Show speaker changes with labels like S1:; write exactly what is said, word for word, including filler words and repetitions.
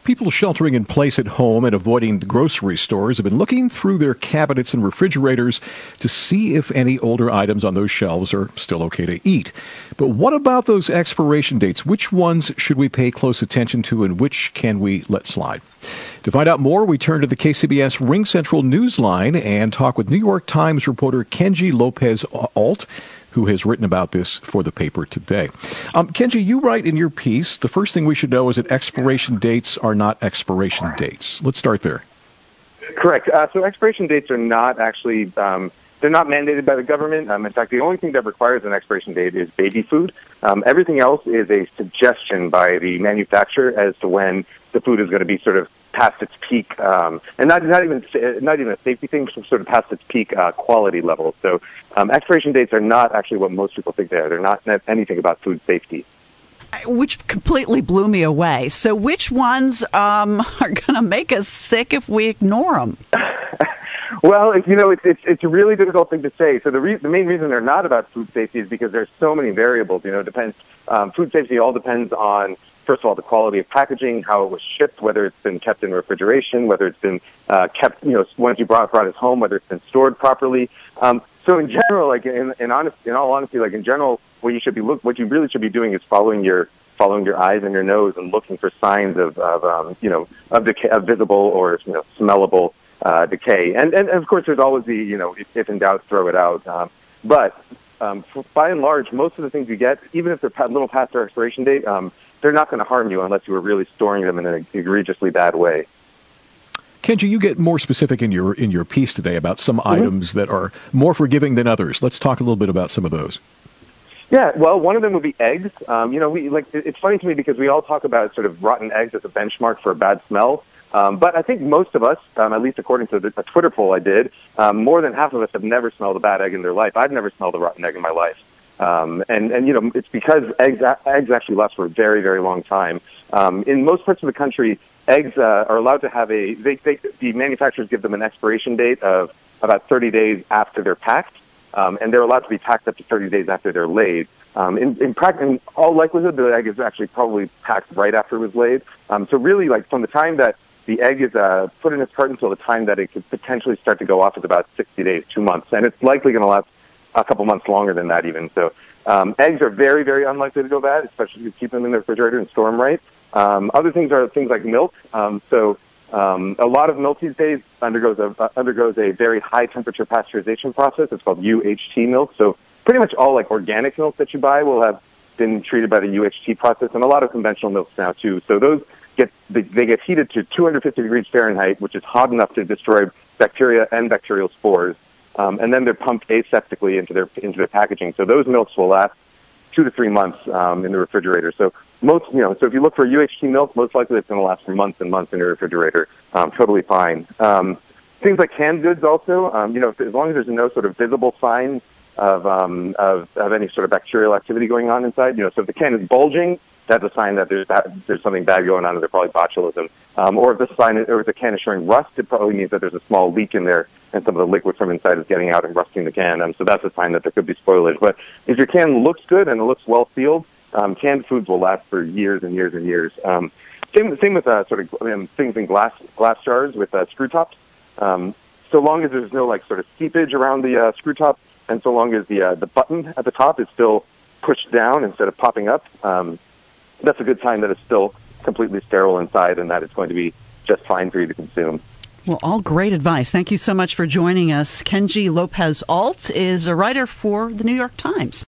S1: People sheltering in place at home and avoiding the grocery stores have been looking through their cabinets and refrigerators to see if any older items on those shelves are still okay to eat. But what about those expiration dates? Which ones should we pay close attention to and which can we let slide? To find out more, we turn to the K C B S Ring Central Newsline and talk with New York Times reporter Kenji Lopez-Alt, who has written about this for the paper today. Um, Kenji, you write in your piece, the first thing we should know is that expiration dates are not expiration dates. Let's start there.
S2: Correct. Uh, so expiration dates are not actually, um, they're not mandated by the government. Um, in fact, the only thing that requires an expiration date is baby food. Um, everything else is a suggestion by the manufacturer as to when the food is going to be sort of past its peak, um, and not not even not even a safety thing, but sort of past its peak uh, quality level. So um, expiration dates are not actually what most people think they are. They're not anything about food safety.
S3: Which completely blew me away. So which ones um, are going to make us sick if we ignore them?
S2: Well, it's, you know, it's, it's it's a really difficult thing to say. So the re- the main reason they're not about food safety is because there's so many variables. You know, it depends. Um, food safety all depends on, first of all, the quality of packaging, how it was shipped, whether it's been kept in refrigeration, whether it's been uh, kept, you know, once you brought, brought it home, whether it's been stored properly. Um, so in general, like in, in honest, in all honesty, like in general, what you should be look, what you really should be doing is following your following your eyes and your nose and looking for signs of, of um, you know, of decay, of visible or you know, smellable uh, decay. And, and and of course, there's always the, you know, if, if in doubt, throw it out. Um, but um, for, by and large, most of the things you get, even if they're a little past their expiration date, um, they're not going to harm you unless you were really storing them in an egregiously bad way.
S1: Kenji, you get more specific in your in your piece today about some mm-hmm. items that are more forgiving than others. Let's talk a little bit about some of those.
S2: Yeah, well, one of them would be eggs. Um, you know, we like it's funny to me because we all talk about sort of rotten eggs as a benchmark for a bad smell. Um, but I think most of us, um, at least according to the, a Twitter poll I did, um, more than half of us have never smelled a bad egg in their life. I've never smelled a rotten egg in my life. Um, and, and, you know, it's because eggs, eggs actually last for a very, very long time. Um, in most parts of the country, eggs, uh, are allowed to have a, they, they, the manufacturers give them an expiration date of about thirty days after they're packed. Um, and they're allowed to be packed up to thirty days after they're laid. Um, in, in, pra- in all likelihood, the egg is actually probably packed right after it was laid. Um, so really, like, from the time that the egg is, uh, put in its carton until the time that it could potentially start to go off is about sixty days, two months. And it's likely going to last a couple months longer than that even. So um, eggs are very, very unlikely to go bad, especially if you keep them in the refrigerator and store them right. Um, other things are things like milk. Um, so um, a lot of milk these days undergoes a, uh, undergoes a very high temperature pasteurization process. It's called U H T milk. So pretty much all like organic milk that you buy will have been treated by the U H T process, and a lot of conventional milks now too. So those get they, they get heated to two hundred fifty degrees Fahrenheit, which is hot enough to destroy bacteria and bacterial spores. Um, and then they're pumped aseptically into their into their packaging. So those milks will last two to three months um, in the refrigerator. So most, you know, so if you look for U H T milk, most likely it's going to last for months and months in your refrigerator. Um, totally fine. Um, things like canned goods also, um, you know, as long as there's no sort of visible signs of, um, of of any sort of bacterial activity going on inside, you know, so if the can is bulging, that's a sign that there's bad, there's something bad going on, and there's probably botulism. Um, or if the sign, or if the can is showing rust, it probably means that there's a small leak in there, and some of the liquid from inside is getting out and rusting the can. Um, so that's a sign that there could be spoilage. But if your can looks good and it looks well sealed, um, canned foods will last for years and years and years. Um, same, same with uh, sort of I mean, things in glass glass jars with uh, screw tops. Um, so long as there's no like sort of seepage around the uh, screw top, and so long as the uh, the button at the top is still pushed down instead of popping up, um, that's a good sign that it's still completely sterile inside and that it's going to be just fine for you to consume.
S3: Well, all great advice. Thank you so much for joining us. Kenji Lopez-Alt is a writer for the New York Times.